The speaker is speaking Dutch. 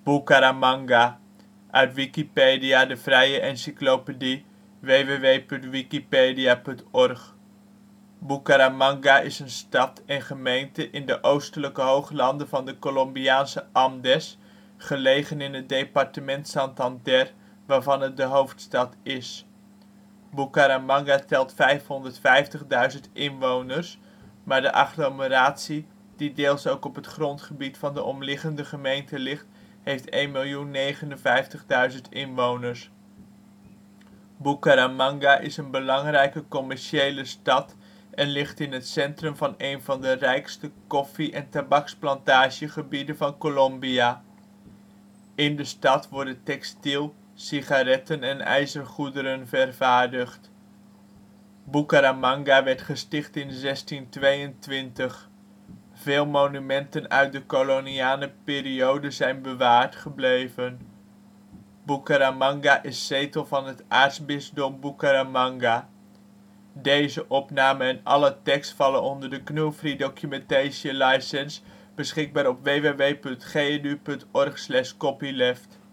Bucaramanga, uit Wikipedia, de vrije encyclopedie. www.wikipedia.org. Bucaramanga is een stad en gemeente in de oostelijke hooglanden van de Colombiaanse Andes, gelegen in het departement Santander, waarvan het de hoofdstad is. Bucaramanga telt 550.000 inwoners, maar de agglomeratie, die deels ook op het grondgebied van de omliggende gemeenten ligt, heeft 1.059.000 inwoners. Bucaramanga is een belangrijke commerciële stad en ligt in het centrum van een van de rijkste koffie - en tabaksplantagegebieden van Colombia. In de stad worden textiel, sigaretten en ijzergoederen vervaardigd. Bucaramanga werd gesticht in 1622. Veel monumenten uit de koloniale periode zijn bewaard gebleven. Bucaramanga is zetel van het aartsbisdom Bucaramanga. Plaatsen in de gemeente Bucaramanga. Stad: Portaal Nederland. Beluister (info) Bucaramanga is een stad en gemeente in de Colombiaanse Andes, gelegen in het departement Santander, waarvan het de hoofdstad is. Bucaramanga is een belangrijke commerciële stad en ligt in het centrum van een van de rijkste koffie - en tabaksplantagegebieden van Colombia. In de stad worden textiel, sigaretten en ijzergoederen vervaardigd. Veel monumenten uit de koloniale periode zijn bewaard gebleven. Bucaramanga is zetel van het aartsbisdom Bucaramanga. Deze opname en alle tekst vallen onder de GNU+.